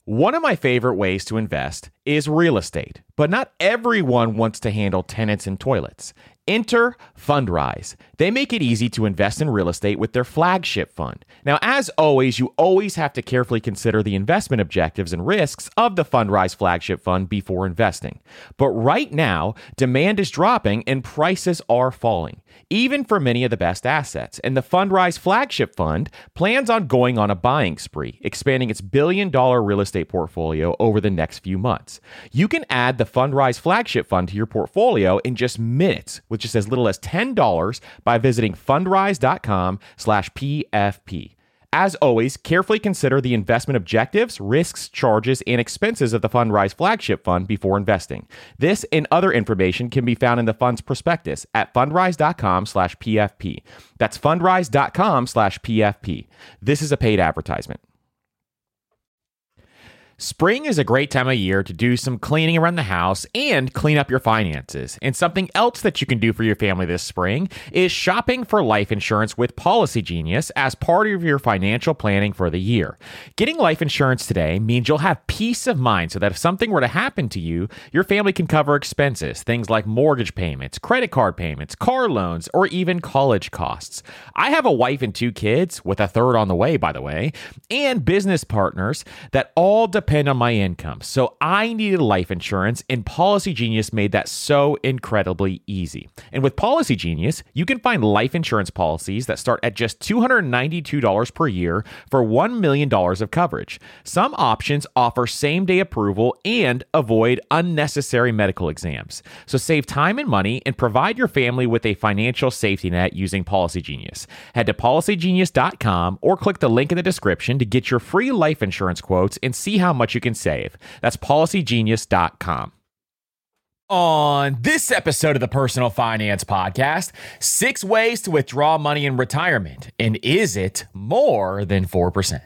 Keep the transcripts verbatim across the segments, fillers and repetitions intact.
One of my favorite ways to invest is real estate, but not everyone wants to handle tenants and toilets. Enter Fundrise. They make it easy to invest in real estate with their flagship fund. Now, as always, you always have to carefully consider the investment objectives and risks of the Fundrise flagship fund before investing. But right now, demand is dropping and prices are falling, even for many of the best assets. And the Fundrise flagship fund plans on going on a buying spree, expanding its billion dollar real estate portfolio over the next few months. You can add the Fundrise flagship fund to your portfolio in just minutes with just as little as ten dollars by visiting fundrise.com slash PFP. As always, carefully consider the investment objectives, risks, charges, and expenses of the Fundrise flagship fund before investing. This and other information can be found in the fund's prospectus at fundrise.com slash PFP. That's fundrise.com slash PFP. This is a paid advertisement. Spring is a great time of year to do some cleaning around the house and clean up your finances. And something else that you can do for your family this spring is shopping for life insurance with Policy Genius as part of your financial planning for the year. Getting life insurance today means you'll have peace of mind so that if something were to happen to you, your family can cover expenses, things like mortgage payments, credit card payments, car loans, or even college costs. I have a wife and two kids, with a third on the way, by the way, and business partners that all depend depend on my income. So I needed life insurance, and Policy Genius made that so incredibly easy. And with Policy Genius, you can find life insurance policies that start at just two hundred ninety-two dollars per year for one million dollars of coverage. Some options offer same-day approval and avoid unnecessary medical exams. So save time and money and provide your family with a financial safety net using Policy Genius. Head to policy genius dot com or click the link in the description to get your free life insurance quotes and see how much you can save. That's policy genius dot com. On this episode of the Personal Finance Podcast, six ways to withdraw money in retirement. And is it more than four percent?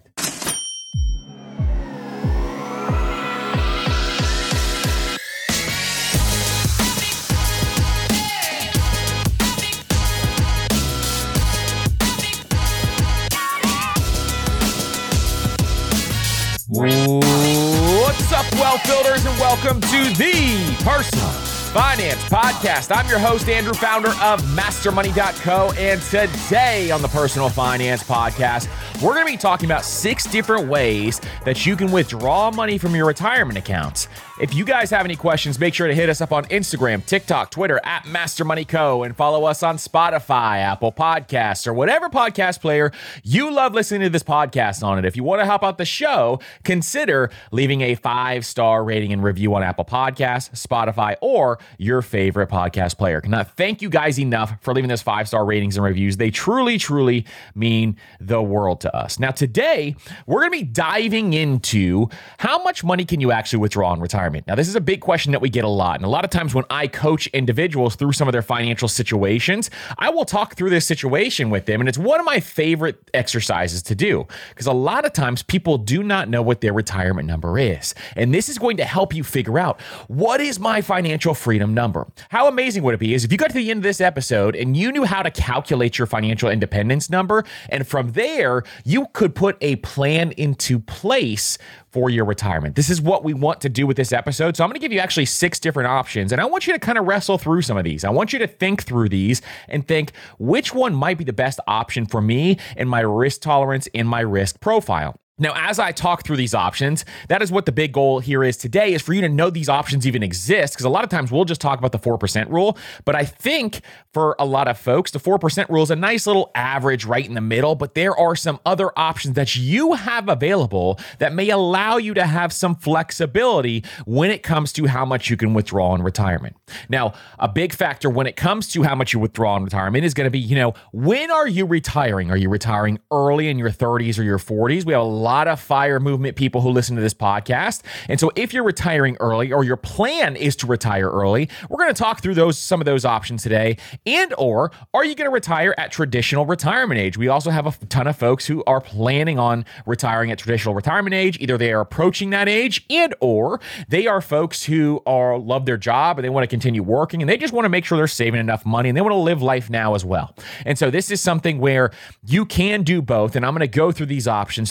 What's up, Wealth Builders, and welcome to the Personal Finance Podcast. I'm your host, Andrew, founder of master money dot co, and today on the Personal Finance Podcast, we're going to be talking about six different ways that you can withdraw money from your retirement accounts. If you guys have any questions, make sure to hit us up on Instagram, TikTok, Twitter, at master money co, and follow us on Spotify, Apple Podcasts, or whatever podcast player you love listening to this podcast on it. If you want to help out the show, consider leaving a five-star rating and review on Apple Podcasts, Spotify, or your favorite podcast player. Cannot thank you guys enough for leaving those five-star ratings and reviews. They truly, truly mean the world to us. Now, today, we're going to be diving into how much money can you actually withdraw in retirement. Now, this is a big question that we get a lot. And a lot of times when I coach individuals through some of their financial situations, I will talk through this situation with them. And it's one of my favorite exercises to do because a lot of times people do not know what their retirement number is. And this is going to help you figure out, what is my financial freedom number? How amazing would it be is if you got to the end of this episode and you knew how to calculate your financial independence number, and from there, you could put a plan into place for your retirement. This is what we want to do with this episode. So I'm going to give you actually six different options, and I want you to kind of wrestle through some of these. I want you to think through these and think which one might be the best option for me and my risk tolerance and my risk profile. Now, as I talk through these options, that is what the big goal here is today, is for you to know these options even exist, because a lot of times we'll just talk about the four percent rule, but I think for a lot of folks, the four percent rule is a nice little average right in the middle, but there are some other options that you have available that may allow you to have some flexibility when it comes to how much you can withdraw in retirement. Now, a big factor when it comes to how much you withdraw in retirement is going to be, you know, when are you retiring? Are you retiring early in your thirties or your forties? We have a lot lot of FIRE movement people who listen to this podcast. And so if you're retiring early or your plan is to retire early, we're going to talk through those some of those options today. And or are you going to retire at traditional retirement age? We also have a ton of folks who are planning on retiring at traditional retirement age. Either they are approaching that age and or they are folks who are love their job and they want to continue working and they just want to make sure they're saving enough money and they want to live life now as well. And so this is something where you can do both. And I'm going to go through these options so that you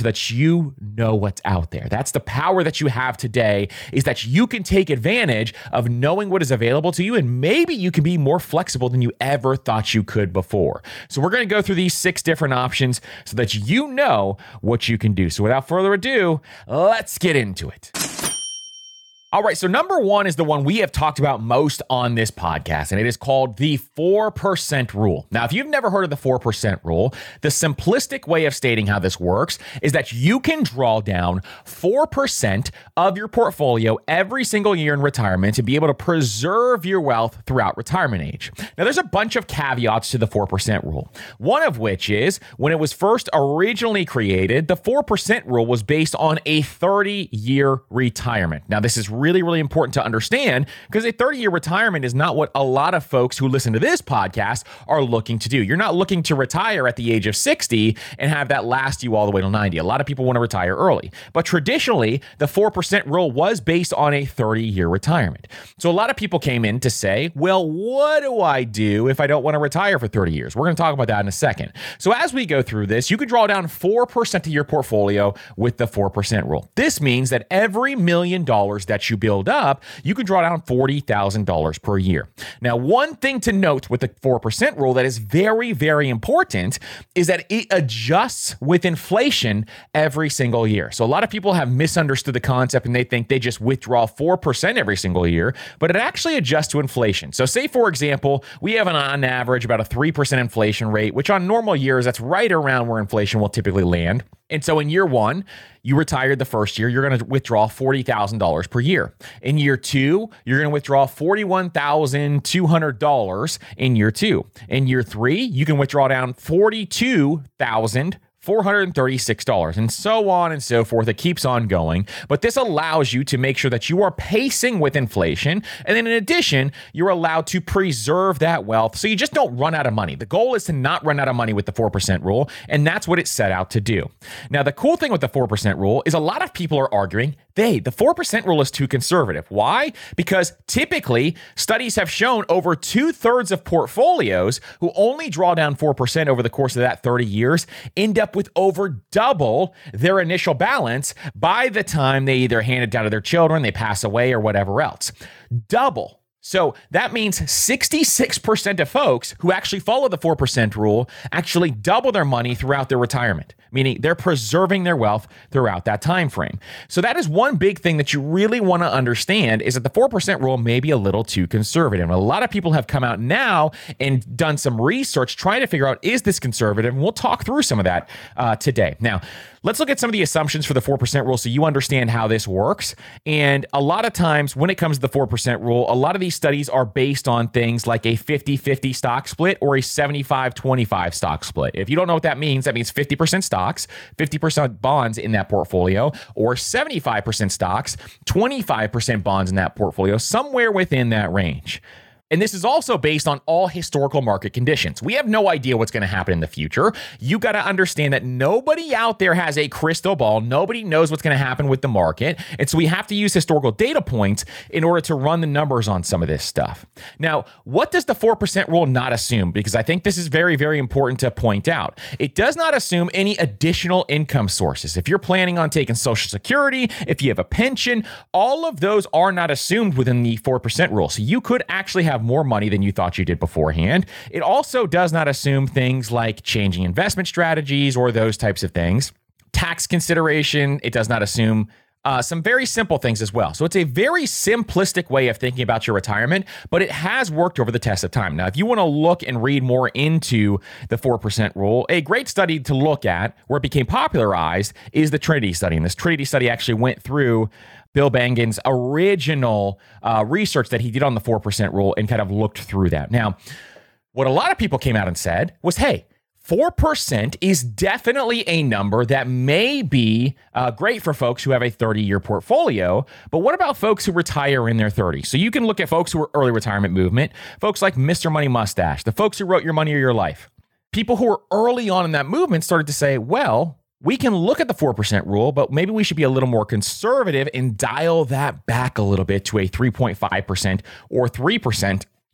you know what's out there. That's the power that you have today, is that you can take advantage of knowing what is available to you, and maybe you can be more flexible than you ever thought you could before. So we're going to go through these six different options so that you know what you can do. So without further ado, let's get into it. All right, so number one is the one we have talked about most on this podcast, and it is called the four percent rule. Now, if you've never heard of the four percent rule, the simplistic way of stating how this works is that you can draw down four percent of your portfolio every single year in retirement to be able to preserve your wealth throughout retirement age. Now, there's a bunch of caveats to the four percent rule, one of which is when it was first originally created, the four percent rule was based on a thirty-year retirement. Now, this is really, really important to understand because a thirty-year retirement is not what a lot of folks who listen to this podcast are looking to do. You're not looking to retire at the age of sixty and have that last you all the way to ninety. A lot of people want to retire early, but traditionally, the four percent rule was based on a thirty-year retirement. So a lot of people came in to say, well, what do I do if I don't want to retire for thirty years? We're going to talk about that in a second. So as we go through this, you can draw down four percent of your portfolio with the four percent rule. This means that every million dollars that you build up, you can draw down forty thousand dollars per year. Now, one thing to note with the four percent rule that is very, very important is that it adjusts with inflation every single year. So a lot of people have misunderstood the concept and they think they just withdraw four percent every single year, but it actually adjusts to inflation. So say, for example, we have an on average about a three percent inflation rate, which on normal years, that's right around where inflation will typically land. And so in year one, you retired the first year, you're going to withdraw forty thousand dollars per year. In year two, you're going to withdraw forty-one thousand two hundred dollars in year two. In year three, you can withdraw down forty-two thousand four hundred thirty-six dollars, and so on and so forth. It keeps on going, but this allows you to make sure that you are pacing with inflation. And then in addition, you're allowed to preserve that wealth so you just don't run out of money. The goal is to not run out of money with the four percent rule, and that's what it's set out to do. Now, the cool thing with the four percent rule is a lot of people are arguing, hey, the four percent rule is too conservative. Why? Because typically studies have shown over two thirds of portfolios who only draw down four percent over the course of that thirty years end up with over double their initial balance by the time they either hand it down to their children, they pass away, or whatever else. Double. So that means sixty-six percent of folks who actually follow the four percent rule actually double their money throughout their retirement, meaning they're preserving their wealth throughout that time frame. So that is one big thing that you really want to understand, is that the four percent rule may be a little too conservative. A lot of people have come out now and done some research trying to figure out, is this conservative? And we'll talk through some of that uh, today. Now, let's look at some of the assumptions for the four percent rule so you understand how this works. And a lot of times when it comes to the four percent rule, a lot of these studies are based on things like a fifty-fifty stock split or a seventy-five twenty-five stock split. If you don't know what that means, that means fifty percent stocks, fifty percent bonds in that portfolio, or seventy-five percent stocks, twenty-five percent bonds in that portfolio, somewhere within that range. And this is also based on all historical market conditions. We have no idea what's going to happen in the future. You got to understand that nobody out there has a crystal ball. Nobody knows what's going to happen with the market. And so we have to use historical data points in order to run the numbers on some of this stuff. Now, what does the four percent rule not assume? Because I think this is very, very important to point out. It does not assume any additional income sources. If you're planning on taking Social Security, if you have a pension, all of those are not assumed within the four percent rule. So you could actually have more money than you thought you did beforehand. It also does not assume things like changing investment strategies or those types of things. Tax consideration, it does not assume uh, some very simple things as well. So it's a very simplistic way of thinking about your retirement, but it has worked over the test of time. Now, if you want to look and read more into the four percent rule, a great study to look at where it became popularized is the Trinity study. And this Trinity study actually went through Bill Bengen's original uh, research that he did on the four percent rule and kind of looked through that. Now, what a lot of people came out and said was, hey, four percent is definitely a number that may be uh, great for folks who have a thirty-year portfolio, but what about folks who retire in their thirties? So you can look at folks who are early retirement movement, folks like Mister Money Mustache, the folks who wrote Your Money or Your Life. People who were early on in that movement started to say, well, we can look at the four percent rule, but maybe we should be a little more conservative and dial that back a little bit to a three point five percent or three percent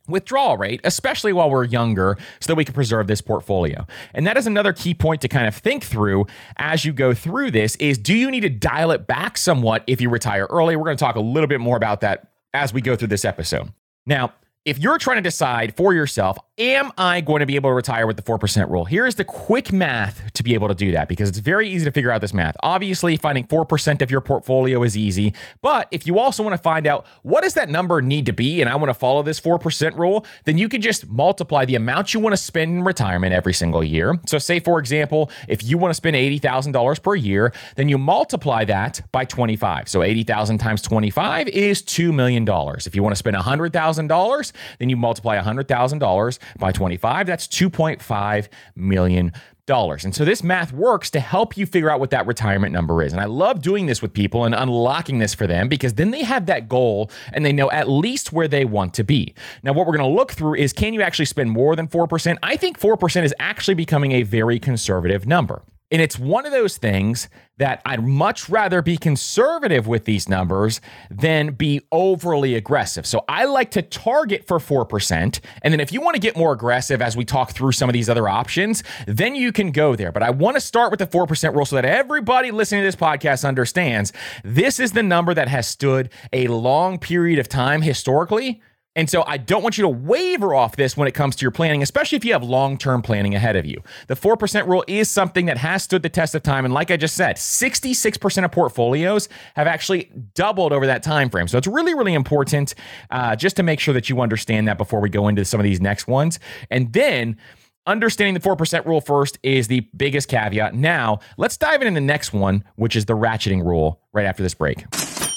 withdrawal rate, especially while we're younger, so that we can preserve this portfolio. And that is another key point to kind of think through as you go through this is, do you need to dial it back somewhat if you retire early? We're going to talk a little bit more about that as we go through this episode. Now, if you're trying to decide for yourself, am I going to be able to retire with the four percent rule? Here's the quick math to be able to do that, because it's very easy to figure out this math. Obviously, finding four percent of your portfolio is easy, but if you also want to find out what does that number need to be, and I want to follow this four percent rule, then you can just multiply the amount you want to spend in retirement every single year. So say, for example, if you want to spend eighty thousand dollars per year, then you multiply that by twenty-five. So eighty thousand times twenty-five is two million dollars. If you want to spend one hundred thousand dollars, then you multiply one hundred thousand dollars by twenty-five, that's two point five million dollars. And so this math works to help you figure out what that retirement number is. And I love doing this with people and unlocking this for them, because then they have that goal and they know at least where they want to be. Now, what we're going to look through is, can you actually spend more than four percent? I think four percent is actually becoming a very conservative number. And it's one of those things that I'd much rather be conservative with these numbers than be overly aggressive. So I like to target for four percent. And then if you want to get more aggressive as we talk through some of these other options, then you can go there. But I want to start with the four percent rule so that everybody listening to this podcast understands this is the number that has stood a long period of time historically. And so I don't want you to waver off this when it comes to your planning, especially if you have long-term planning ahead of you. The four percent rule is something that has stood the test of time. And like I just said, sixty-six percent of portfolios have actually doubled over that time frame. So it's really, really important uh, just to make sure that you understand that before we go into some of these next ones. And then understanding the four percent rule first is the biggest caveat. Now, let's dive into the next one, which is the ratcheting rule, right after this break.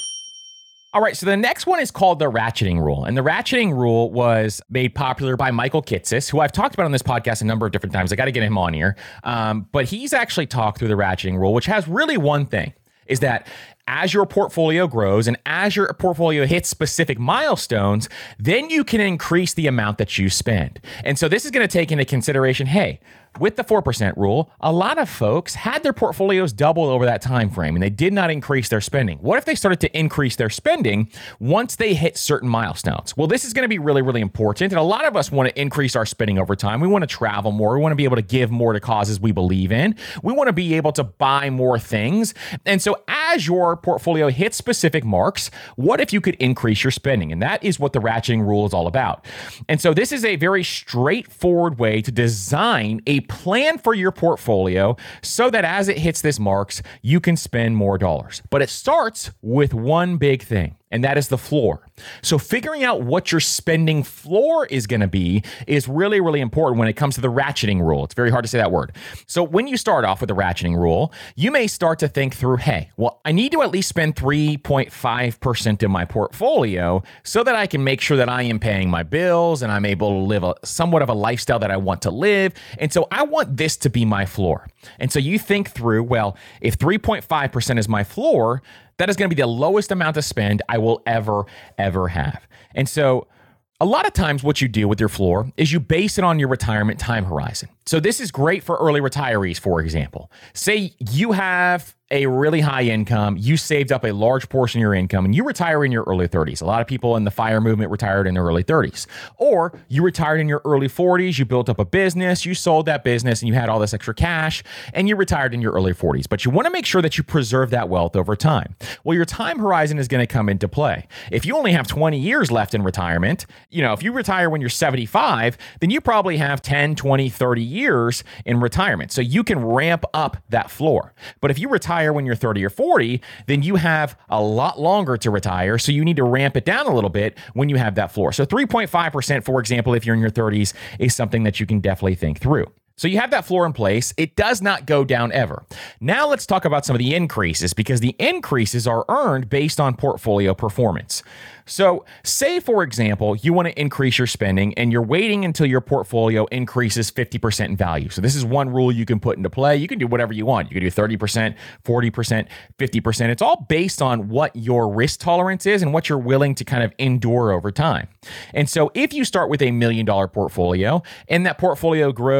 All right, so the next one is called the ratcheting rule. And the ratcheting rule was made popular by Michael Kitces, who I've talked about on this podcast a number of different times. I got to get him on here. Um, but he's actually talked through the ratcheting rule, which has really one thing, is that as your portfolio grows and as your portfolio hits specific milestones, then you can increase the amount that you spend. And so this is going to take into consideration, hey, with the four percent rule, a lot of folks had their portfolios double over that time frame and they did not increase their spending. What if they started to increase their spending once they hit certain milestones? Well, this is going to be really, really important. And a lot of us want to increase our spending over time. We want to travel more. We want to be able to give more to causes we believe in. We want to be able to buy more things. And so as your portfolio hits specific marks, what if you could increase your spending? And that is what the ratcheting rule is all about. And so this is a very straightforward way to design a plan for your portfolio so that as it hits this marks, you can spend more dollars. But it starts with one big thing, and that is the floor. So figuring out what your spending floor is going to be is really, really important when it comes to the ratcheting rule. It's very hard to say that word. So when you start off with the ratcheting rule, you may start to think through, hey, well, I need to at least spend three point five percent of my portfolio so that I can make sure that I am paying my bills and I'm able to live a somewhat of a lifestyle that I want to live. And so I want this to be my floor. And so you think through, well, if three point five percent is my floor, that is going to be the lowest amount to spend I will ever, ever have. And so a lot of times what you do with your floor is you base it on your retirement time horizon. So this is great for early retirees, for example. Say you have a really high income, you saved up a large portion of your income, and you retire in your early thirties. A lot of people in the FIRE movement retired in their early thirties. Or you retired in your early forties, you built up a business, you sold that business, and you had all this extra cash, and you retired in your early forties. But you want to make sure that you preserve that wealth over time. Well, your time horizon is going to come into play. If you only have twenty years left in retirement, you know, if you retire when you're seventy-five, then you probably have ten, twenty, thirty years in retirement. So you can ramp up that floor. But if you retire when you're thirty or forty, then you have a lot longer to retire. So you need to ramp it down a little bit when you have that floor. So three point five percent, for example, if you're in your thirties, is something that you can definitely think through. So you have that floor in place. It does not go down ever. Now let's talk about some of the increases, because the increases are earned based on portfolio performance. So say, for example, you want to increase your spending and you're waiting until your portfolio increases fifty percent in value. So this is one rule you can put into play. You can do whatever you want. You can do thirty percent, forty percent, fifty percent. It's all based on what your risk tolerance is and what you're willing to kind of endure over time. And so if you start with a million dollar portfolio and that portfolio grows to say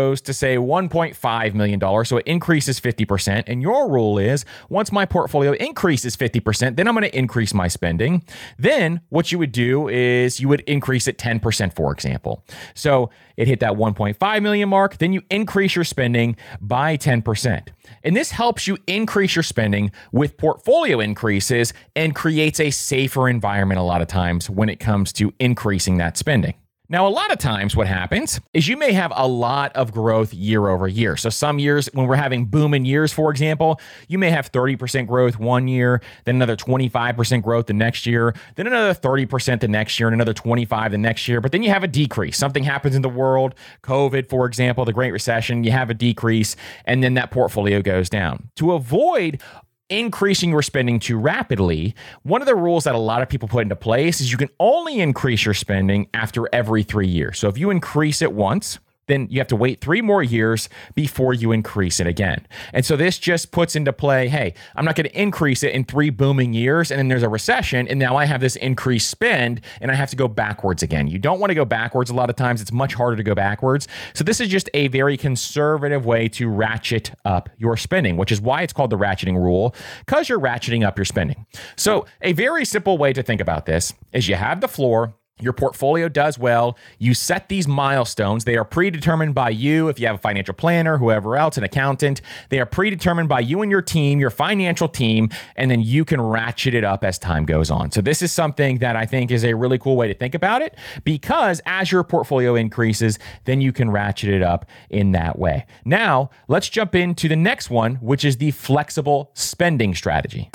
say one point five million dollars. So it increases fifty percent. And your rule is once my portfolio increases fifty percent, then I'm going to increase my spending. Then what you would do is you would increase it ten percent, for example. So it hit that one point five million mark. Then you increase your spending by ten percent. And this helps you increase your spending with portfolio increases and creates a safer environment a lot of times when it comes to increasing that spending. Now, a lot of times what happens is you may have a lot of growth year over year. So some years when we're having booming years, for example, you may have thirty percent growth one year, then another twenty-five percent growth the next year, then another thirty percent the next year, and another twenty-five the next year. But then you have a decrease. Something happens in the world, COVID, for example, the Great Recession, you have a decrease, and then that portfolio goes down. To avoid increasing your spending too rapidly, one of the rules that a lot of people put into place is you can only increase your spending after every three years. So if you increase it once, then you have to wait three more years before you increase it again. And so this just puts into play, hey, I'm not going to increase it in three booming years, and then there's a recession, and now I have this increased spend, and I have to go backwards again. You don't want to go backwards. A lot of times it's much harder to go backwards. So this is just a very conservative way to ratchet up your spending, which is why it's called the ratcheting rule, because you're ratcheting up your spending. So a very simple way to think about this is you have the floor. Your portfolio does well. You set these milestones. They are predetermined by you. If you have a financial planner, whoever else, an accountant, they are predetermined by you and your team, your financial team, and then you can ratchet it up as time goes on. So this is something that I think is a really cool way to think about it, because as your portfolio increases, then you can ratchet it up in that way. Now, let's jump into the next one, which is the flexible spending strategy.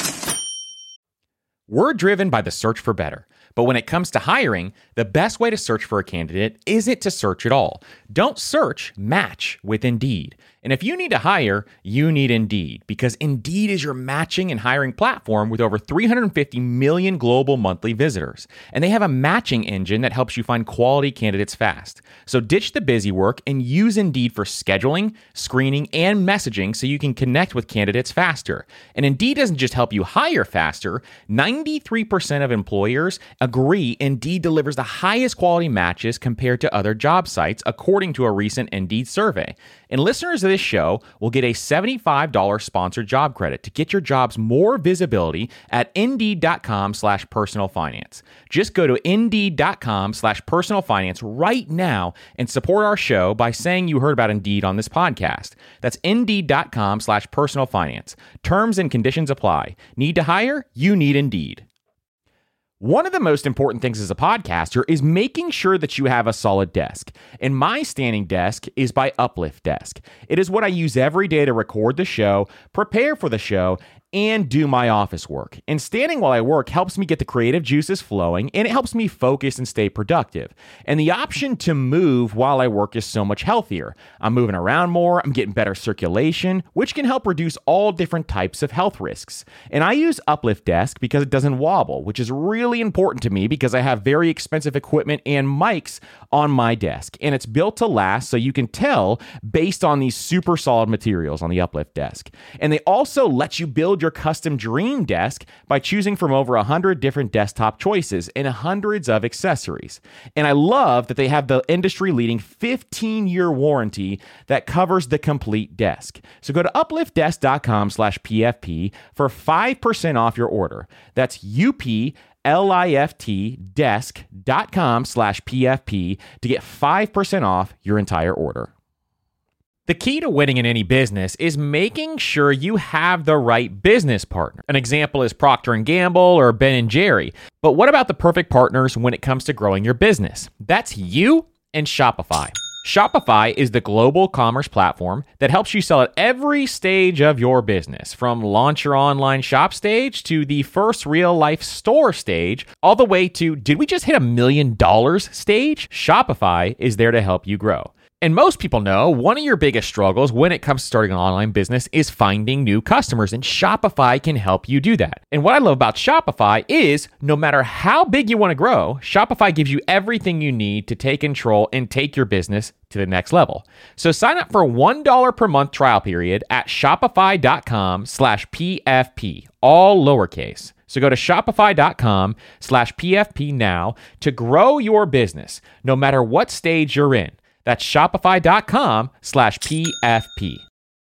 We're driven by the search for better. But when it comes to hiring, the best way to search for a candidate isn't to search at all. Don't search, match with Indeed. And if you need to hire, you need Indeed, because Indeed is your matching and hiring platform with over three hundred fifty million global monthly visitors. And they have a matching engine that helps you find quality candidates fast. So ditch the busy work and use Indeed for scheduling, screening, and messaging so you can connect with candidates faster. And Indeed doesn't just help you hire faster. ninety-three percent of employers agree Indeed delivers the highest quality matches compared to other job sites, according to a recent Indeed survey. And listeners of this show will get a seventy-five dollars sponsored job credit to get your jobs more visibility at Indeed.com slash personal finance. Just go to Indeed.com slash personal finance right now and support our show by saying you heard about Indeed on this podcast. That's Indeed.com slash personal finance. Terms and conditions apply. Need to hire? You need Indeed. One of the most important things as a podcaster is making sure that you have a solid desk. And my standing desk is by Uplift Desk. It is what I use every day to record the show, prepare for the show, and do my office work. And standing while I work helps me get the creative juices flowing, and it helps me focus and stay productive. And the option to move while I work is so much healthier. I'm moving around more, I'm getting better circulation, which can help reduce all different types of health risks. And I use Uplift Desk because it doesn't wobble, which is really important to me because I have very expensive equipment and mics on my desk. And it's built to last, so you can tell based on these super solid materials on the Uplift Desk. And they also let you build your custom dream desk by choosing from over one hundred different desktop choices and hundreds of accessories. And I love that they have the industry-leading fifteen-year warranty that covers the complete desk. So go to upliftdesk.com slash PFP for five percent off your order. That's U-P-L-I-F-T desk.com slash PFP to get five percent off your entire order. The key to winning in any business is making sure you have the right business partner. An example is Procter and Gamble or Ben and Jerry. But what about the perfect partners when it comes to growing your business? That's you and Shopify. Shopify is the global commerce platform that helps you sell at every stage of your business, from launch your online shop stage to the first real life store stage, all the way to, did we just hit a million dollars stage? Shopify is there to help you grow. And most people know one of your biggest struggles when it comes to starting an online business is finding new customers, and Shopify can help you do that. And what I love about Shopify is no matter how big you want to grow, Shopify gives you everything you need to take control and take your business to the next level. So sign up for a one dollar per month trial period at shopify.com slash PFP, all lowercase. So go to shopify.com slash PFP now to grow your business, no matter what stage you're in. That's shopify.com slash PFP.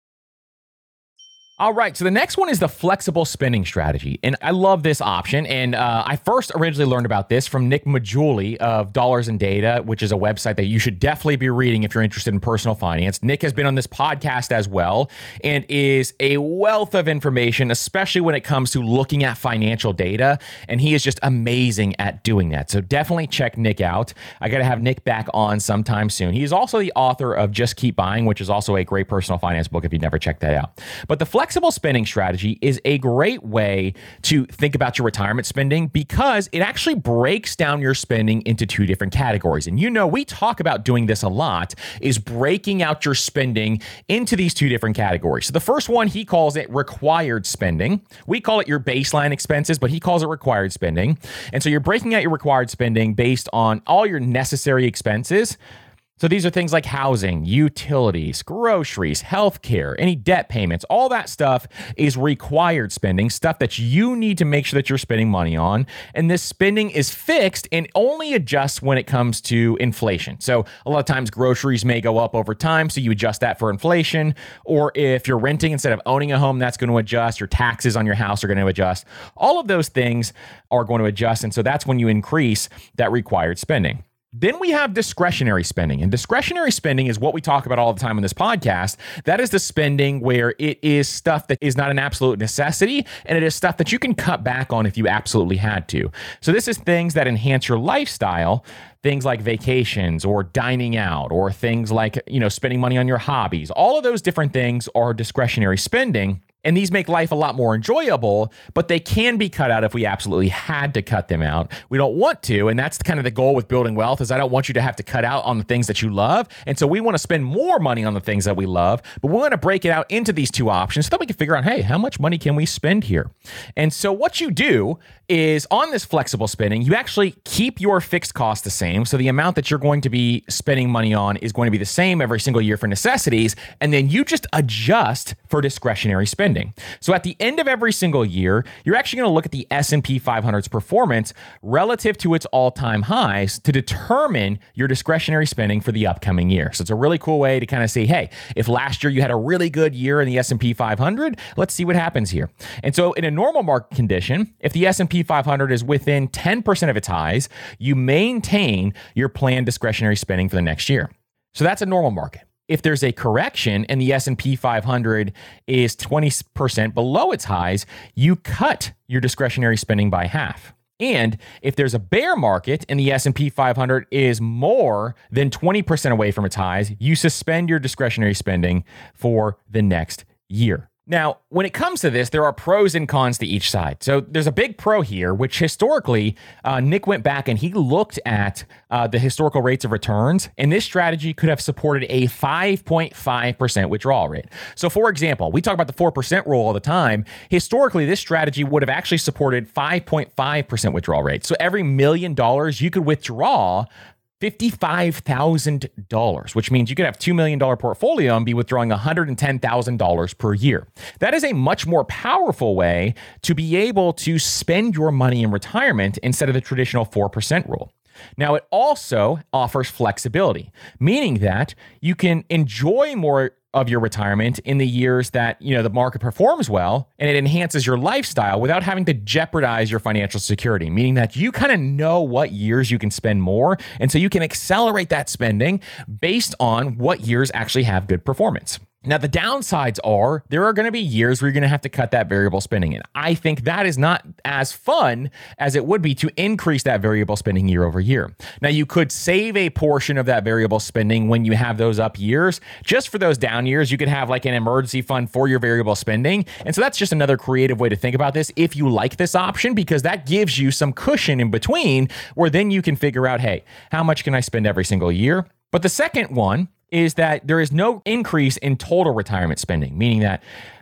All right, so the next one is the flexible spending strategy. And I love this option. And uh, I first originally learned about this from Nick Maggiulli of Dollars and Data, which is a website that you should definitely be reading if you're interested in personal finance. Nick has been on this podcast as well and is a wealth of information, especially when it comes to looking at financial data. And he is just amazing at doing that. So definitely check Nick out. I got to have Nick back on sometime soon. He is also the author of Just Keep Buying, which is also a great personal finance book if you've never checked that out. But the flex Flexible spending strategy is a great way to think about your retirement spending because it actually breaks down your spending into two different categories. And you know, we talk about doing this a lot, is breaking out your spending into these two different categories. So the first one, he calls it required spending. We call it your baseline expenses, but he calls it required spending. And so you're breaking out your required spending based on all your necessary expenses. So these are things like housing, utilities, groceries, healthcare, any debt payments, all that stuff is required spending, stuff that you need to make sure that you're spending money on. And this spending is fixed and only adjusts when it comes to inflation. So a lot of times groceries may go up over time, so you adjust that for inflation. Or if you're renting instead of owning a home, that's going to adjust. Your taxes on your house are going to adjust. All of those things are going to adjust. And so that's when you increase that required spending. Then we have discretionary spending. And discretionary spending is what we talk about all the time in this podcast. That is the spending where it is stuff that is not an absolute necessity, and it is stuff that you can cut back on if you absolutely had to. So this is things that enhance your lifestyle, things like vacations or dining out, or things like, you know, spending money on your hobbies. All of those different things are discretionary spending. And these make life a lot more enjoyable, but they can be cut out if we absolutely had to cut them out. We don't want to, and that's kind of the goal with building wealth, is I don't want you to have to cut out on the things that you love. And so we want to spend more money on the things that we love, but we want to break it out into these two options so that we can figure out, hey, how much money can we spend here? And so what you do is on this flexible spending, you actually keep your fixed cost the same. So the amount that you're going to be spending money on is going to be the same every single year for necessities, and then you just adjust for discretionary spending. So at the end of every single year, you're actually going to look at the S and P five hundred's performance relative to its all-time highs to determine your discretionary spending for the upcoming year. So it's a really cool way to kind of say, hey, if last year you had a really good year in the S and P five hundred, let's see what happens here. And so in a normal market condition, if the S and P five hundred is within ten percent of its highs, you maintain your planned discretionary spending for the next year. So that's a normal market. If there's a correction and the S and P five hundred is twenty percent below its highs, you cut your discretionary spending by half. And if there's a bear market and the S and P five hundred is more than twenty percent away from its highs, you suspend your discretionary spending for the next year. Now, when it comes to this, there are pros and cons to each side. So there's a big pro here, which historically, uh, Nick went back and he looked at uh, the historical rates of returns, and this strategy could have supported a five point five percent withdrawal rate. So for example, we talk about the four percent rule all the time. Historically, this strategy would have actually supported five point five percent withdrawal rate. So every million dollars you could withdraw fifty-five thousand dollars, which means you could have two million dollars portfolio and be withdrawing one hundred ten thousand dollars per year. That is a much more powerful way to be able to spend your money in retirement instead of the traditional four percent rule. Now, it also offers flexibility, meaning that you can enjoy more of your retirement in the years that, you know, the market performs well, and it enhances your lifestyle without having to jeopardize your financial security, meaning that you kind of know what years you can spend more. And so you can accelerate that spending based on what years actually have good performance. Now, the downsides are there are going to be years where you're going to have to cut that variable spending in. I think that is not as fun as it would be to increase that variable spending year over year. Now, you could save a portion of that variable spending when you have those up years. Just for those down years, you could have like an emergency fund for your variable spending. And so that's just another creative way to think about this if you like this option, because that gives you some cushion in between where then you can figure out, hey, how much can I spend every single year? But the second one is that there is no increase in total retirement spending, meaning that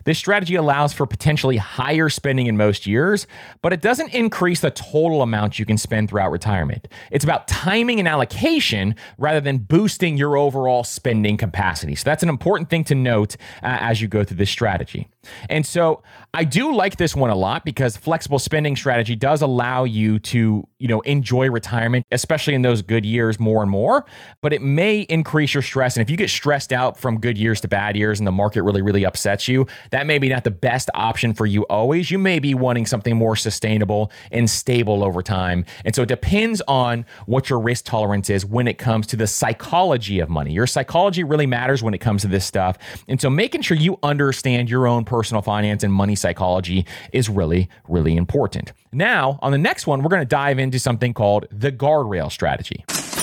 This strategy allows for potentially higher spending in most years, but it doesn't increase the total amount you can spend throughout retirement. It's about timing and allocation rather than boosting your overall spending capacity. So that's an important thing to note uh, as you go through this strategy. And so I do like this one a lot because flexible spending strategy does allow you to, you know, enjoy retirement, especially in those good years more and more, but it may increase your stress. And if you get stressed out from good years to bad years and the market really, really upsets you, that may be not the best option for you always. You may be wanting something more sustainable and stable over time. And so it depends on what your risk tolerance is when it comes to the psychology of money. Your psychology really matters when it comes to this stuff. And so making sure you understand your own personal finance and money psychology is really, really important. Now, on the next one, we're going to dive into something called the guardrail strategy.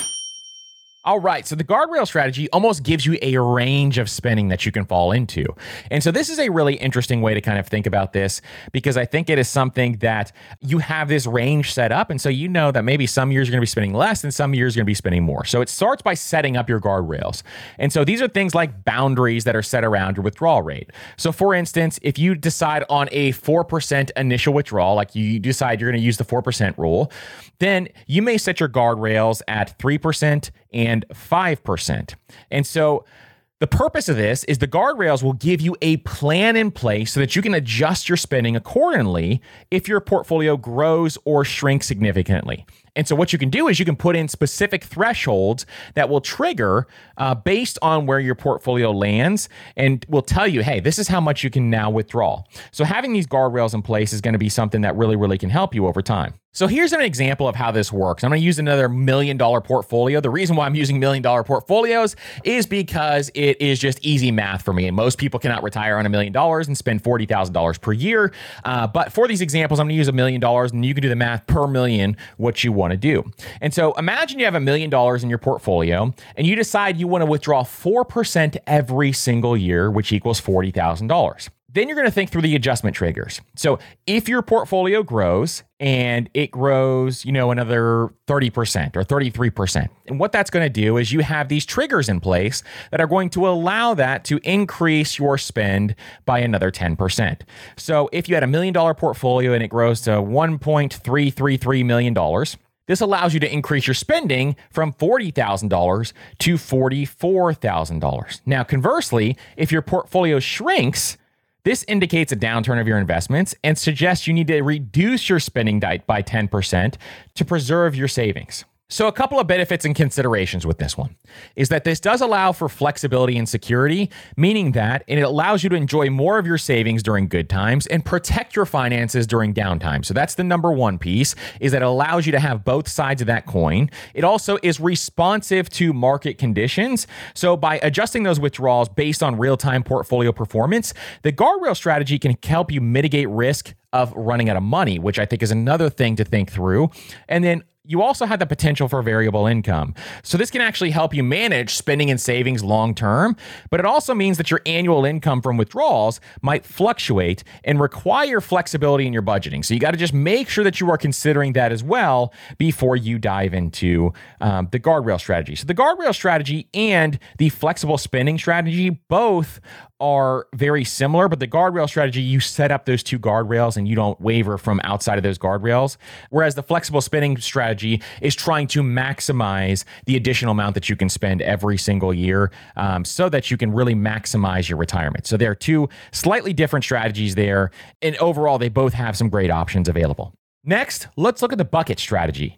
All right, so the guardrail strategy almost gives you a range of spending that you can fall into. And so this is a really interesting way to kind of think about this because I think it is something that you have this range set up. And so you know that maybe some years you're going to be spending less and some years you're going to be spending more. So it starts by setting up your guardrails. And so these are things like boundaries that are set around your withdrawal rate. So for instance, if you decide on a four percent initial withdrawal, like you decide you're going to use the four percent rule, then you may set your guardrails at three percent and five percent. And so the purpose of this is the guardrails will give you a plan in place so that you can adjust your spending accordingly if your portfolio grows or shrinks significantly. And so what you can do is you can put in specific thresholds that will trigger uh, based on where your portfolio lands and will tell you, hey, this is how much you can now withdraw. So having these guardrails in place is going to be something that really, really can help you over time. So here's an example of how this works. I'm going to use another million dollar portfolio. The reason why I'm using million dollar portfolios is because it is just easy math for me. And most people cannot retire on a million dollars and spend forty thousand dollars per year. Uh, but for these examples, I'm going to use a million dollars and you can do the math per million, what you want to do. And so imagine you have a million dollars in your portfolio and you decide you want to withdraw four percent every single year, which equals forty thousand dollars. Then you're going to think through the adjustment triggers. So if your portfolio grows and it grows, you know, another thirty percent or thirty-three percent, and what that's going to do is you have these triggers in place that are going to allow that to increase your spend by another ten percent. So if you had a million dollar portfolio and it grows to one point three three three million dollars, this allows you to increase your spending from forty thousand dollars to forty-four thousand dollars. Now, conversely, if your portfolio shrinks, this indicates a downturn of your investments and suggests you need to reduce your spending by ten percent to preserve your savings. So a couple of benefits and considerations with this one is that this does allow for flexibility and security, meaning that it allows you to enjoy more of your savings during good times and protect your finances during downtime. So that's the number one piece, is that it allows you to have both sides of that coin. It also is responsive to market conditions. So by adjusting those withdrawals based on real-time portfolio performance, the guardrail strategy can help you mitigate risk of running out of money, which I think is another thing to think through. And then you also have the potential for variable income. So this can actually help you manage spending and savings long term, but it also means that your annual income from withdrawals might fluctuate and require flexibility in your budgeting. So you got to just make sure that you are considering that as well before you dive into um, the guardrail strategy. So the guardrail strategy and the flexible spending strategy both are very similar, but the guardrail strategy, you set up those two guardrails and you don't waver from outside of those guardrails. Whereas the flexible spending strategy is trying to maximize the additional amount that you can spend every single year um, so that you can really maximize your retirement. So there are two slightly different strategies there. And overall, they both have some great options available. Next, let's look at the bucket strategy.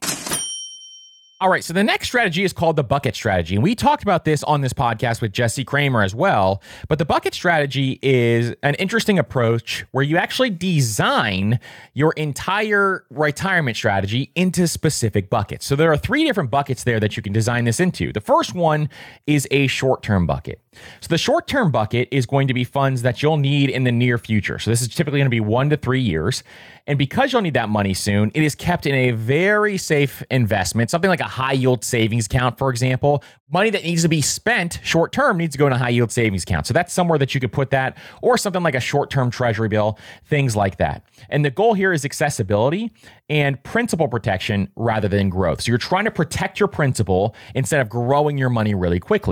All right, so the next strategy is called the bucket strategy. And we talked about this on this podcast with Jesse Kramer as well. But the bucket strategy is an interesting approach where you actually design your entire retirement strategy into specific buckets. So there are three different buckets there that you can design this into. The first one is a short-term bucket. So the short-term bucket is going to be funds that you'll need in the near future. So this is typically going to be one to three years. And because you'll need that money soon, it is kept in a very safe investment, something like a high yield savings account, for example. Money that needs to be spent short term needs to go in a high yield savings account. So that's somewhere that you could put that, or something like a short term treasury bill, things like that. And the goal here is accessibility and principal protection rather than growth. So you're trying to protect your principal instead of growing your money really quickly.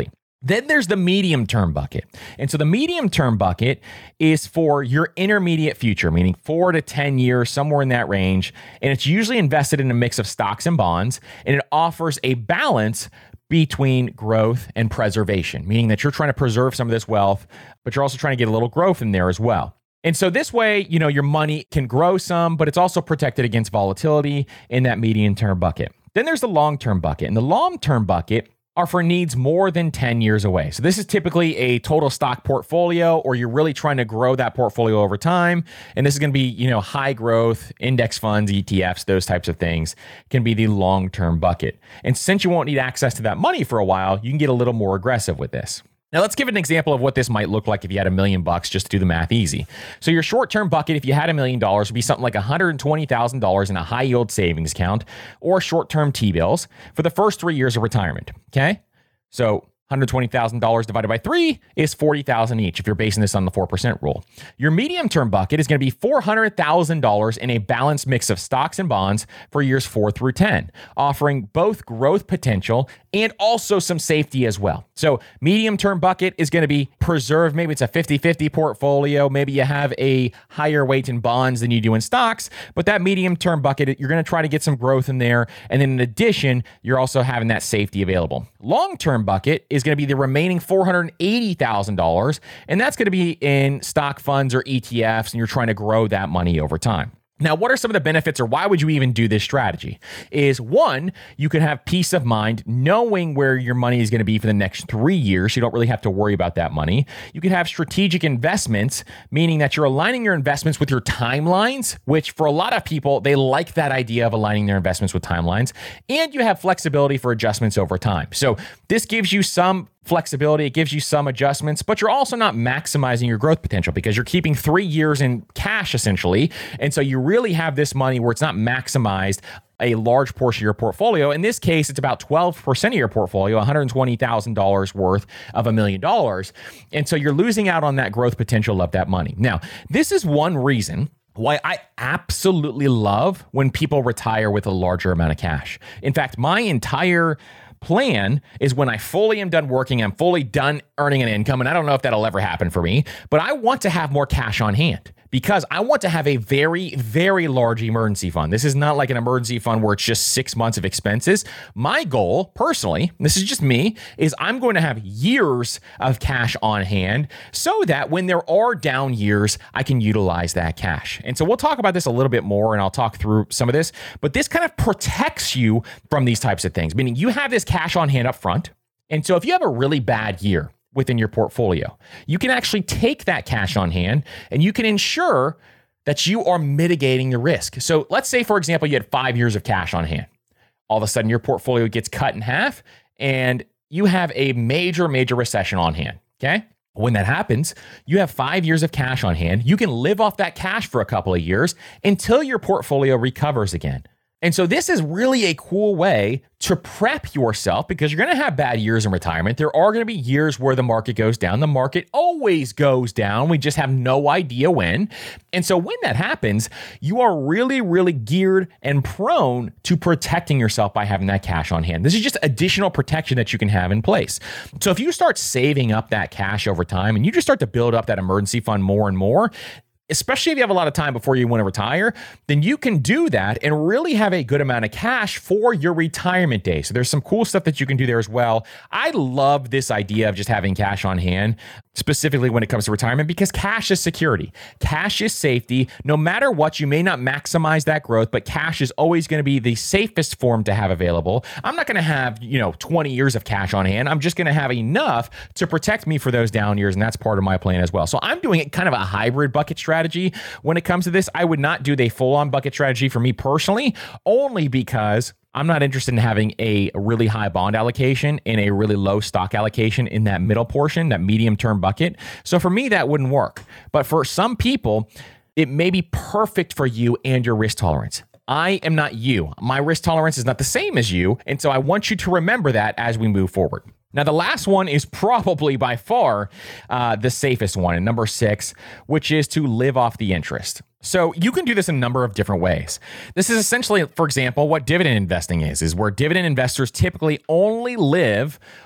Then there's the medium term bucket. And so the medium term bucket is for your intermediate future, meaning four to ten years, somewhere in that range. And it's usually invested in a mix of stocks and bonds. And it offers a balance between growth and preservation, meaning that you're trying to preserve some of this wealth, but you're also trying to get a little growth in there as well. And so this way, you know, your money can grow some, but it's also protected against volatility in that medium term bucket. Then there's the long term bucket. And the long term bucket are for needs more than ten years away. So this is typically a total stock portfolio, or you're really trying to grow that portfolio over time. And this is going to be, you know, high growth index funds, E T Fs, those types of things can be the long-term bucket. And since you won't need access to that money for a while, you can get a little more aggressive with this. Now let's give an example of what this might look like if you had a million bucks, just to do the math easy. So your short-term bucket, if you had a million dollars, would be something like one hundred twenty thousand dollars in a high-yield savings account or short-term T-bills for the first three years of retirement, okay? So one hundred twenty thousand dollars divided by three is forty thousand dollars each if you're basing this on the four percent rule. Your medium-term bucket is going to be four hundred thousand dollars in a balanced mix of stocks and bonds for years four through ten, offering both growth potential and also some safety as well. So medium-term bucket is going to be preserved. Maybe it's a fifty-fifty portfolio. Maybe you have a higher weight in bonds than you do in stocks, but that medium-term bucket, you're going to try to get some growth in there. And then in addition, you're also having that safety available. Long-term bucket is going to be the remaining four hundred eighty thousand dollars, and that's going to be in stock funds or E T Fs, and you're trying to grow that money over time. Now, what are some of the benefits, or why would you even do this strategy? Is one, you can have peace of mind knowing where your money is going to be for the next three years. You don't really have to worry about that money. You can have strategic investments, meaning that you're aligning your investments with your timelines, which for a lot of people, they like that idea of aligning their investments with timelines. And you have flexibility for adjustments over time. So this gives you some flexibility, it gives you some adjustments, but you're also not maximizing your growth potential because you're keeping three years in cash essentially. And so you really have this money where it's not maximized a large portion of your portfolio. In this case, it's about twelve percent of your portfolio, one hundred twenty thousand dollars worth of a million dollars. And so you're losing out on that growth potential of that money. Now, this is one reason why I absolutely love when people retire with a larger amount of cash. In fact, my entire plan is when I fully am done working, I'm fully done earning an income, and I don't know if that'll ever happen for me, but I want to have more cash on hand because I want to have a very, very large emergency fund. This is not like an emergency fund where it's just six months of expenses. My goal, personally, this is just me, is I'm going to have years of cash on hand so that when there are down years, I can utilize that cash. And so we'll talk about this a little bit more, and I'll talk through some of this, but this kind of protects you from these types of things, meaning you have this cash on hand up front. And so if you have a really bad year within your portfolio, you can actually take that cash on hand and you can ensure that you are mitigating the risk. So let's say, for example, you had five years of cash on hand. All of a sudden, your portfolio gets cut in half and you have a major, major recession on hand, okay? When that happens, you have five years of cash on hand. You can live off that cash for a couple of years until your portfolio recovers again. And so this is really a cool way to prep yourself because you're going to have bad years in retirement. There are going to be years where the market goes down. The market always goes down. We just have no idea when. And so when that happens, you are really, really geared and prone to protecting yourself by having that cash on hand. This is just additional protection that you can have in place. So if you start saving up that cash over time and you just start to build up that emergency fund more and more, especially if you have a lot of time before you want to retire, then you can do that and really have a good amount of cash for your retirement day. So there's some cool stuff that you can do there as well. I love this idea of just having cash on hand, specifically when it comes to retirement, because cash is security. Cash is safety. No matter what, you may not maximize that growth, but cash is always going to be the safest form to have available. I'm not going to have, you know, twenty years of cash on hand. I'm just going to have enough to protect me for those down years, and that's part of my plan as well. So I'm doing it kind of a hybrid bucket strategy. Strategy. When it comes to this, I would not do the full-on bucket strategy for me personally, only because I'm not interested in having a really high bond allocation and a really low stock allocation in that middle portion, that medium-term bucket. So for me, that wouldn't work. But for some people, it may be perfect for you and your risk tolerance. I am not you. My risk tolerance is not the same as you. And so I want you to remember that as we move forward. Now, the last one is probably by far uh, the safest one, and number six, which is to live off the interest. So you can do this in a number of different ways. This is essentially, for example, what dividend investing is, is where dividend investors typically only live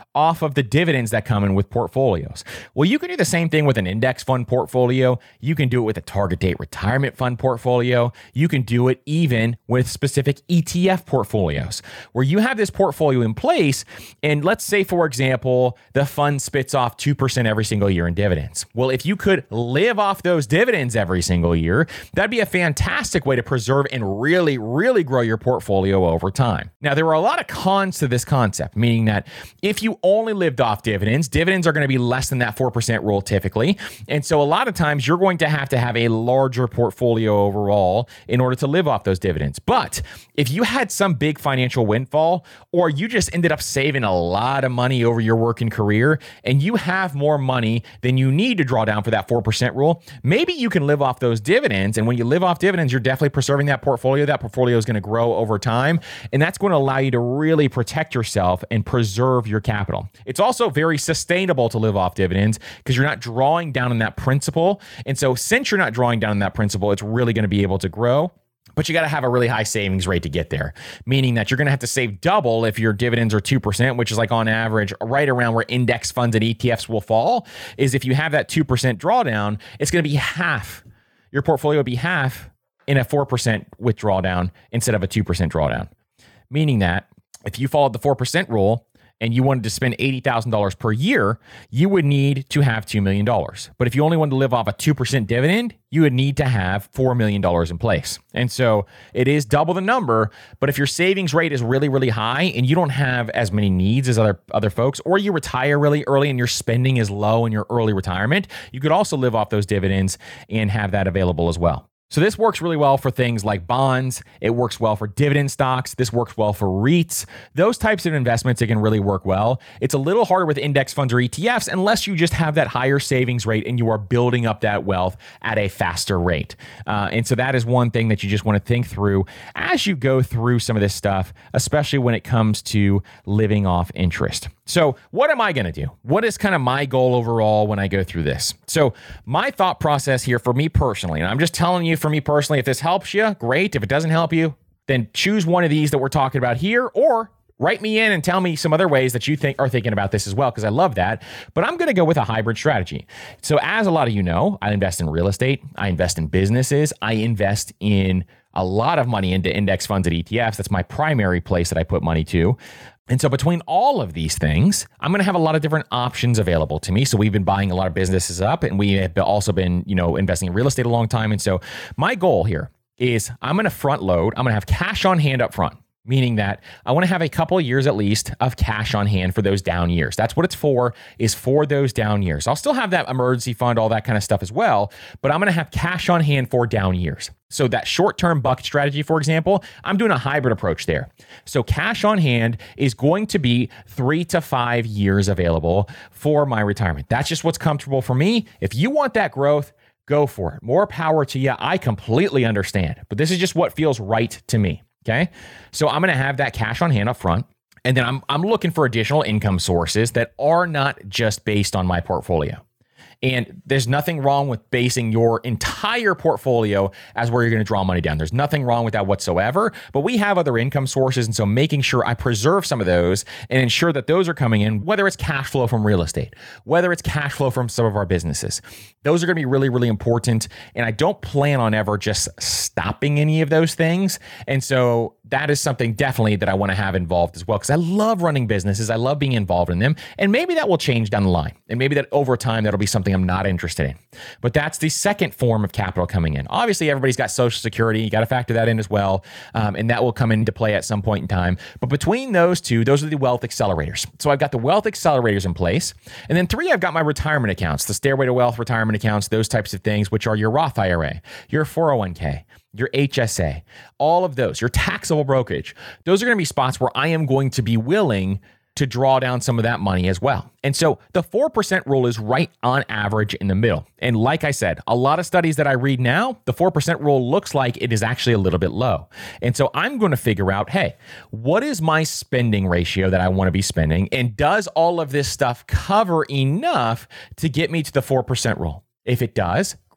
off of the dividends that come in with portfolios. Well, you can do the same thing with an index fund portfolio. You can do it with a target date retirement fund portfolio. You can do it even with specific E T F portfolios where you have this portfolio in place. And let's say, for example, the fund spits off two percent every single year in dividends. Well, if you could live off those dividends every single year, that'd be a fantastic way to preserve and really, really grow your portfolio over time. Now, there are a lot of cons to this concept, meaning that if you only lived off dividends, dividends are going to be less than that four percent rule typically. And so a lot of times you're going to have to have a larger portfolio overall in order to live off those dividends. But if you had some big financial windfall, or you just ended up saving a lot of money over your working career and you have more money than you need to draw down for that four percent rule, maybe you can live off those dividends. And when you live off dividends, you're definitely preserving that portfolio. That portfolio is going to grow over time. And that's going to allow you to really protect yourself and preserve your capital. It's also very sustainable to live off dividends because you're not drawing down on that principal. And so since you're not drawing down on that principal, it's really going to be able to grow. But you got to have a really high savings rate to get there, meaning that you're going to have to save double if your dividends are two percent, which is like on average right around where index funds and E T Fs will fall. Is if you have that two percent drawdown, it's going to be half. Your portfolio will be half in a four percent withdrawal down instead of a two percent drawdown, meaning that if you followed the four percent rule and you wanted to spend eighty thousand dollars per year, you would need to have two million dollars. But if you only wanted to live off a two percent dividend, you would need to have four million dollars in place. And so it is double the number, but if your savings rate is really, really high and you don't have as many needs as other, other folks, or you retire really early and your spending is low in your early retirement, you could also live off those dividends and have that available as well. So this works really well for things like bonds. It works well for dividend stocks. This works well for REITs. Those types of investments, it can really work well. It's a little harder with index funds or E T Fs unless you just have that higher savings rate and you are building up that wealth at a faster rate. Uh, and so that is one thing that you just want to think through as you go through some of this stuff, especially when it comes to living off interest. So what am I going to do? What is kind of my goal overall when I go through this? So my thought process here for me personally, and I'm just telling you for me personally, if this helps you, great. If it doesn't help you, then choose one of these that we're talking about here, or write me in and tell me some other ways that you think are thinking about this as well, because I love that. But I'm going to go with a hybrid strategy. So as a lot of you know, I invest in real estate. I invest in businesses. I invest in a lot of money into index funds and E T Fs. That's my primary place that I put money to. And so between all of these things, I'm going to have a lot of different options available to me. So we've been buying a lot of businesses up, and we have also been, you know, investing in real estate a long time. And so my goal here is I'm going to front load. I'm going to have cash on hand up front, meaning that I want to have a couple of years at least of cash on hand for those down years. That's what it's for, is for those down years. I'll still have that emergency fund, all that kind of stuff as well, but I'm going to have cash on hand for down years. So that short-term bucket strategy, for example, I'm doing a hybrid approach there. So cash on hand is going to be three to five years available for my retirement. That's just what's comfortable for me. If you want that growth, go for it. More power to you. I completely understand, but this is just what feels right to me. Okay. So I'm going to have that cash on hand up front. And then I'm, I'm looking for additional income sources that are not just based on my portfolio. And there's nothing wrong with basing your entire portfolio as where you're going to draw money down. There's nothing wrong with that whatsoever, but we have other income sources. And so making sure I preserve some of those and ensure that those are coming in, whether it's cash flow from real estate, whether it's cash flow from some of our businesses, those are going to be really, really important. And I don't plan on ever just stopping any of those things. And so that is something definitely that I want to have involved as well, because I love running businesses. I love being involved in them. And maybe that will change down the line. And maybe that over time, that'll be something I'm not interested in. But that's the second form of capital coming in. Obviously, everybody's got Social Security. You got to factor that in as well. Um, and that will come into play at some point in time. But between those two, those are the wealth accelerators. So I've got the wealth accelerators in place. And then three, I've got my retirement accounts, the Stairway to Wealth retirement accounts, those types of things, which are your Roth I R A, your four oh one k, your H S A, all of those, your taxable brokerage. Those are going to be spots where I am going to be willing to draw down some of that money as well. And so the four percent rule is right on average in the middle. And like I said, a lot of studies that I read now, the four percent rule looks like it is actually a little bit low. And so I'm going to figure out, hey, what is my spending ratio that I want to be spending? And does all of this stuff cover enough to get me to the four percent rule? If it does,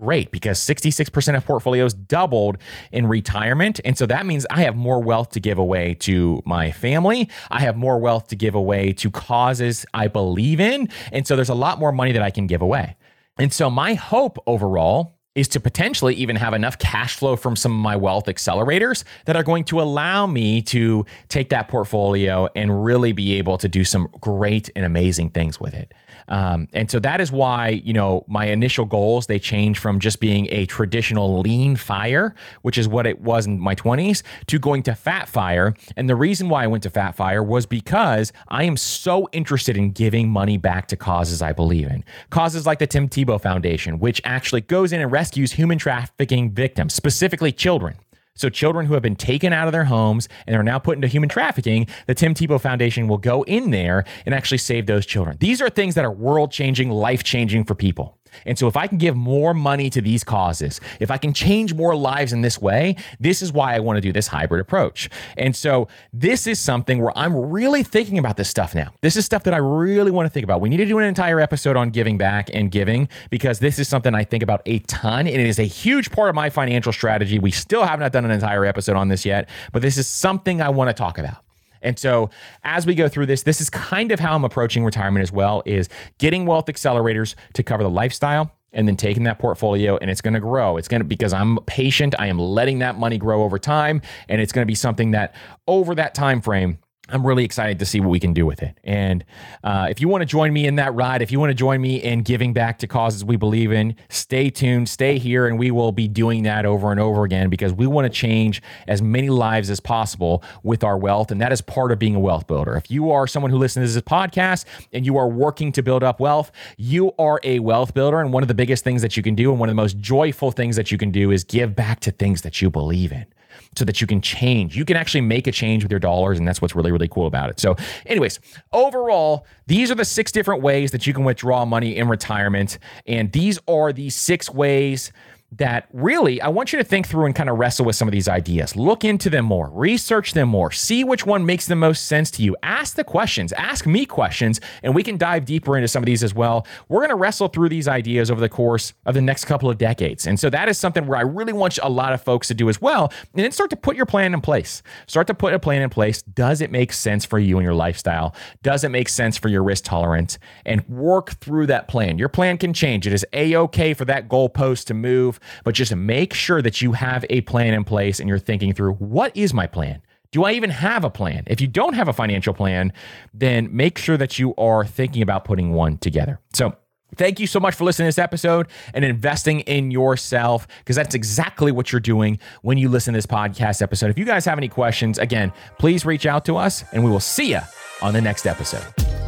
great because sixty-six percent of portfolios doubled in retirement. And so that means I have more wealth to give away to my family. I have more wealth to give away to causes I believe in. And so there's a lot more money that I can give away. And so my hope overall is to potentially even have enough cash flow from some of my wealth accelerators that are going to allow me to take that portfolio and really be able to do some great and amazing things with it. Um, and so that is why, you know, my initial goals, they changed from just being a traditional lean fire, which is what it was in my twenties, to going to fat fire. And the reason why I went to fat fire was because I am so interested in giving money back to causes I believe in. Causes like the Tim Tebow Foundation, which actually goes in and rescues human trafficking victims, specifically children. So children who have been taken out of their homes and are now put into human trafficking, the Tim Tebow Foundation will go in there and actually save those children. These are things that are world-changing, life-changing for people. And so if I can give more money to these causes, if I can change more lives in this way, this is why I want to do this hybrid approach. And so this is something where I'm really thinking about this stuff now. This is stuff that I really want to think about. We need to do an entire episode on giving back and giving because this is something I think about a ton, and it is a huge part of my financial strategy. We still have not done an entire episode on this yet, but this is something I want to talk about. And so as we go through this, this is kind of how I'm approaching retirement as well, is getting wealth accelerators to cover the lifestyle and then taking that portfolio, and it's going to grow. It's going to, because I'm patient, I am letting that money grow over time, and it's going to be something that over that time frame, I'm really excited to see what we can do with it. And uh, if you want to join me in that ride, if you want to join me in giving back to causes we believe in, stay tuned, stay here, and we will be doing that over and over again because we want to change as many lives as possible with our wealth. And that is part of being a wealth builder. If you are someone who listens to this podcast and you are working to build up wealth, you are a wealth builder. And one of the biggest things that you can do, and one of the most joyful things that you can do, is give back to things that you believe in, so that you can change. You can actually make a change with your dollars, and that's what's really, really cool about it. So anyways, overall, these are the six different ways that you can withdraw money in retirement, and these are the six ways that really I want you to think through and kind of wrestle with some of these ideas. Look into them more, research them more, see which one makes the most sense to you. Ask the questions, ask me questions, and we can dive deeper into some of these as well. We're going to wrestle through these ideas over the course of the next couple of decades. And so that is something where I really want a lot of folks to do as well. And then start to put your plan in place. Start to put a plan in place. Does it make sense for you and your lifestyle? Does it make sense for your risk tolerance? And work through that plan. Your plan can change. It is a-okay for that goalpost to move. But just make sure that you have a plan in place and you're thinking through, what is my plan? Do I even have a plan? If you don't have a financial plan, then make sure that you are thinking about putting one together. So thank you so much for listening to this episode and investing in yourself, because that's exactly what you're doing when you listen to this podcast episode. If you guys have any questions, again, please reach out to us and we will see you on the next episode.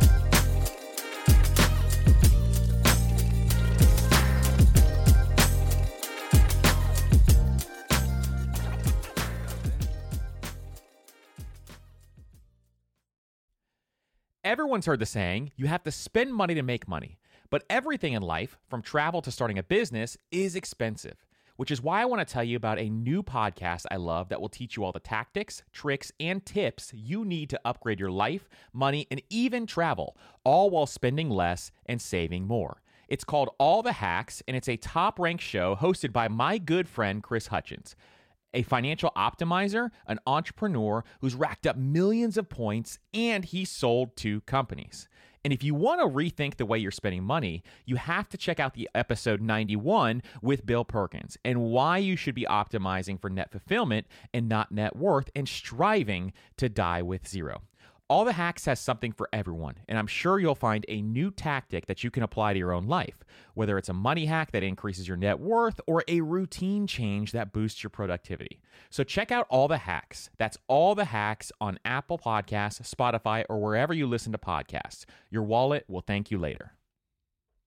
Everyone's heard the saying, you have to spend money to make money. But everything in life, from travel to starting a business, is expensive, which is why I want to tell you about a new podcast I love that will teach you all the tactics, tricks, and tips you need to upgrade your life, money, and even travel, all while spending less and saving more. It's called All the Hacks, and it's a top-ranked show hosted by my good friend, Chris Hutchins, a financial optimizer, an entrepreneur who's racked up millions of points, and he sold two companies. And if you want to rethink the way you're spending money, you have to check out the episode ninety-one with Bill Perkins and why you should be optimizing for net fulfillment and not net worth and striving to die with zero. All the Hacks has something for everyone, and I'm sure you'll find a new tactic that you can apply to your own life, whether it's a money hack that increases your net worth or a routine change that boosts your productivity. So check out All the Hacks. That's All the Hacks on Apple Podcasts, Spotify, or wherever you listen to podcasts. Your wallet will thank you later.